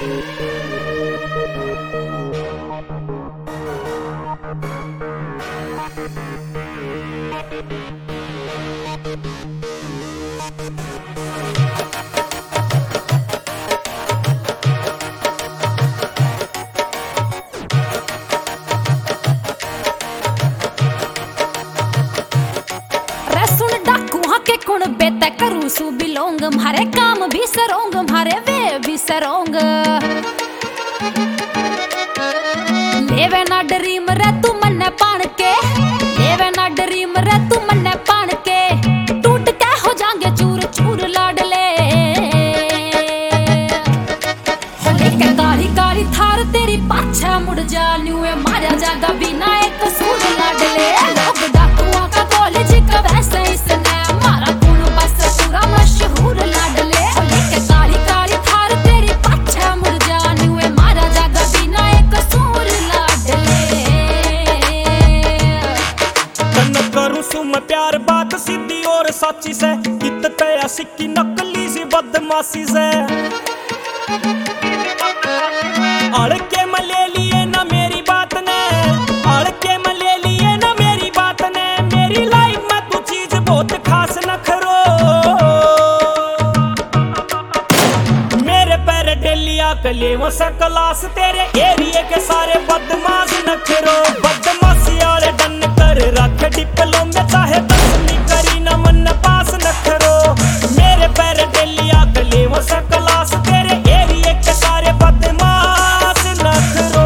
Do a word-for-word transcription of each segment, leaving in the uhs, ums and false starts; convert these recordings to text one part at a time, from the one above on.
कुण बेते करूं सु बिलोंग म्हारे काम भी सरोंग म्हारे वे भी सरोंग लेवे ना ड्रीम रे तू मन्ने पान के लेवे ना ड्रीम रे तू मन्ने पान के टूट के हो जाएंगे चूर चूर लाडले होले के काली काली थार तेरी पाछा मुड़ जा न्यूए मारा जागा बिना एक सूर लाडले लोग डाकुआ का कॉलेज का वैसे इसने प्यार बात सीधी और सच्ची से कितने सिक्की नकली सी बदमाशी से अड़के में ले लिए ना मेरी बात ने अड़के में ले लिए ना मेरी बात ने मेरी लाइफ में तू चीज बहुत खास न करो मेरे पैर डेलिया कले वो से क्लास तेरे एरिया के सारे बदमाश न करो बदमाशी वाले डन कर रख डिप्लो में चाहे दसवीं करी न मन पास न करो मेरे पैर डेलिया कले वो से क्लास तेरे एरिया के सारे बदमाश न करो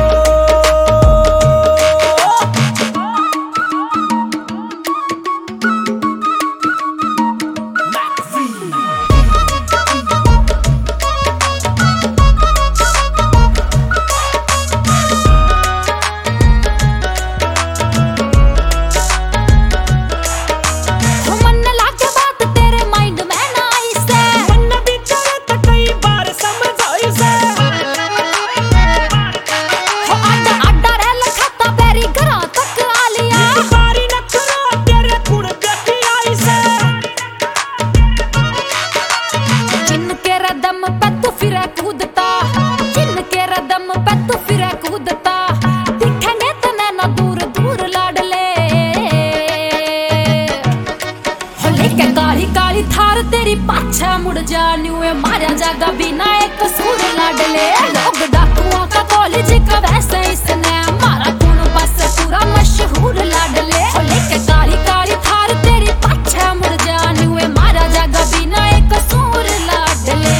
थार तेरी पाछा मुड़ जा न्यूए मारा जागा बिना एक सूर लाडले लोग डाकुआ का कॉलेज का वैसे इसने मारा कौन बस पूरा मशहूर लाडले लेके काली काली थार तेरी पाछा मुड़ जा न्यूए मारा जागा बिना एक सूर लाडले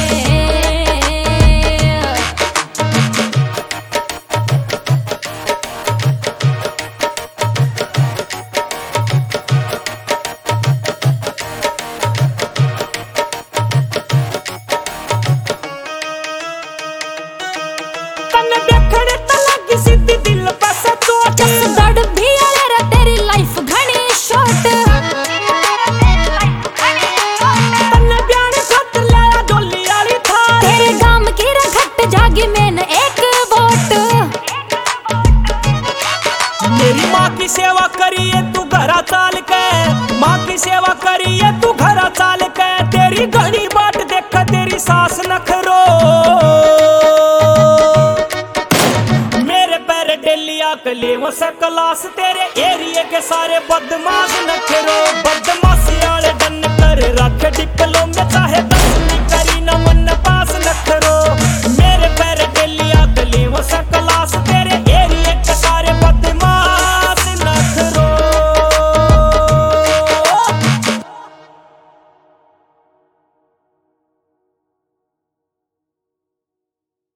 सीधी दिल पास तो जसदड़ भी आले तेरी लाइफ घनी शॉर्ट तन्ने ब्याने खत लाया डोली वाली था तेरे गाम की रखट जागी मैन एक वोट मेरी माँ की सेवा करिए तू घरा चाल के माँ की सेवा करिए तू घरा चाल के तेरी घनी बाट देख तेरी सास न करो कले वो से क्लास तेरे एरिया के सारे बदमाश न करो बदमाशी वाले डन कर रख डिप्लो में चाहे दस